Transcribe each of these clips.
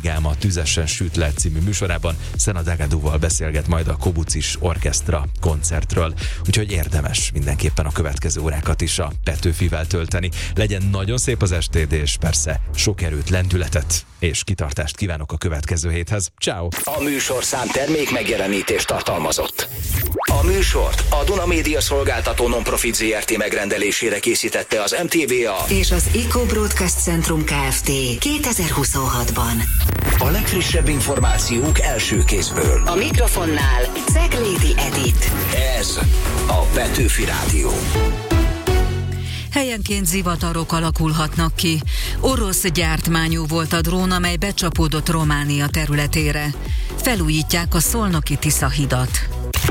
Álma tüzesen süt le című műsorában Szena Dagadúval beszélget majd a Kobucis Orkesztra koncertről. Úgyhogy érdemes mindenképpen a következő órákat is a Petőfivel tölteni. Legyen nagyon szép az estéd, és persze sok erőt, lendületet és kitartást kívánok a következő héthez. Ciao. A műsorszám termék megjelenítést tartalmazott. A műsort a Duna Média Szolgáltató Nonprofit Zrt. Megrendelésére készítette az MTVA és az Eco Broadcast Centrum Kft. 2026-ban. A legfrissebb információk első kézből. A mikrofonnál Ceglédi Edit. Ez a Petőfi Rádió. Helyenként zivatarok alakulhatnak ki. Orosz gyártmányú volt a drón, amely becsapódott Románia területére. Felújítják a szolnoki Tisza hidat.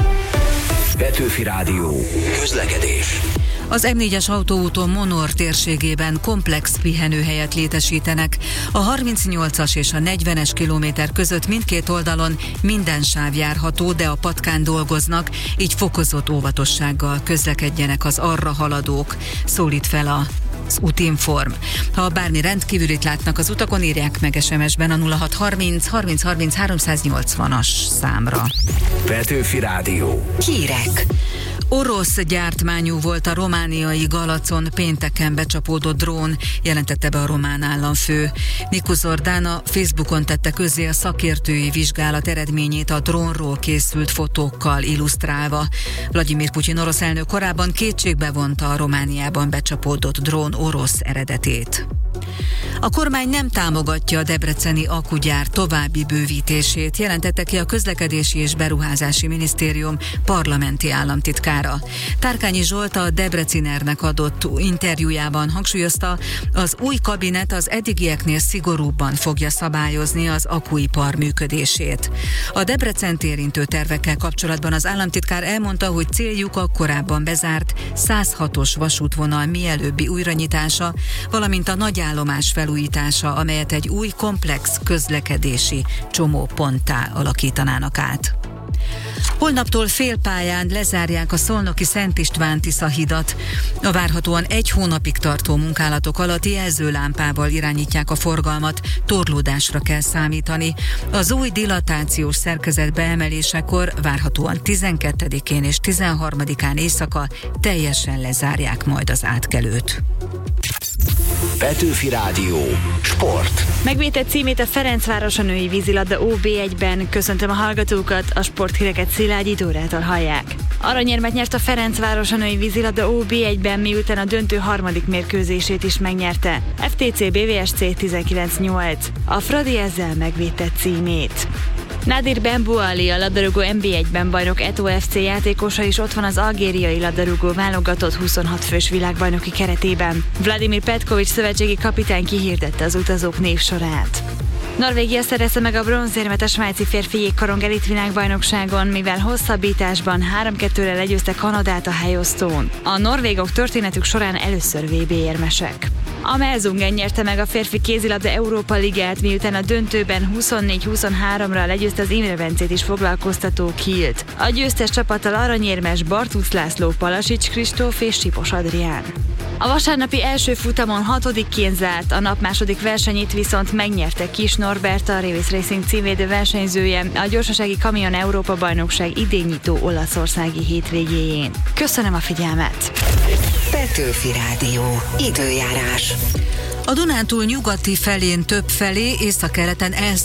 Petőfi Rádió. Közlekedés. Az M4-es autóúton Monor térségében komplex pihenőhelyet létesítenek. A 38-as és a 40-es kilométer között mindkét oldalon minden sáv járható, de a patkán dolgoznak, így fokozott óvatossággal közlekedjenek az arra haladók, szólít fel az Útinform. Ha bármi rendkívülit látnak az utakon, írják meg SMS-ben a 0630 30 30 380-as számra. Petőfi Rádió. Hírek. Orosz gyártmányú volt a romániai Galacon pénteken becsapódott drón, jelentette be a román államfő. Nicu Zordán a Facebookon tette közzé a szakértői vizsgálat eredményét a drónról készült fotókkal illusztrálva. Vladimir Putyin orosz elnök korábban kétségbe vonta a Romániában becsapódott drón orosz eredetét. A kormány nem támogatja a debreceni akugyár további bővítését, jelentette ki a Közlekedési és Beruházási Minisztérium parlamenti államtitkára. Tárkányi Zsolt a Debrecinernek adott interjújában hangsúlyozta, az új kabinet az eddigieknél szigorúbban fogja szabályozni az akuipar működését. A Debrecent érintő tervekkel kapcsolatban az államtitkár elmondta, hogy céljuk a korábban bezárt 106-os vasútvonal mielőbbi újranyitása, valamint a nagyállomás felújítása, amelyet egy új komplex közlekedési csomóponttá alakítanának át. Holnaptól félpályán lezárják a szolnoki Szent István Tisza hidat. A várhatóan 1 hónapig tartó munkálatok alatt jelzőlámpával irányítják a forgalmat, torlódásra kell számítani. Az új dilatációs szerkezet beemelésekor várhatóan 12-én és 13-án éjszaka teljesen lezárják majd az átkelőt. Petőfi Rádió. Sport. Megvédett címét a Ferencváros a női vízilabda OB1-ben. Köszöntöm a hallgatókat, a sporthíreket Szilágyi Dórától hallják. Aranyérmet nyert a Ferencváros a női vízilabda OB1-ben, miután a döntő harmadik mérkőzését is megnyerte. FTC BVSC 19-8. A Fradi ezzel megvédett címét. Nadir Benbouali, a labdarúgó NB1-ben bajnok Eto FC játékosa is ott van az algériai labdarúgó válogatott 26 fős világbajnoki keretében. Vladimir Petkovics szövetségi kapitány kihirdette az utazók névsorát. Norvégia szerezte meg a bronzérmet a svájci férfi jégkorong elit világbajnokságon, mivel hosszabbításban 3-2-re legyőzte Kanadát a helyosztón. A norvégok történetük során először VB érmesek. A Melsungen nyerte meg a férfi kézilabda Európa Ligát, miután a döntőben 24-23-ra legyőzte az Imre Bencét is foglalkoztató Kielt. A győztes csapattal aranyérmes Bartusz László, Palasics Kristóf és Sipos Adrián. A vasárnapi első futamon 6-ként zárt, a nap második versenyét viszont megnyerte Kis Norbert, a Revis Racing címvédő versenyzője a gyorsasági kamion Európa bajnokság idénynyitó olaszországi hétvégéjén. Köszönöm a figyelmet! Petőfi Rádió. Időjárás. A Dunántúl nyugati felén többfelé, északkeleten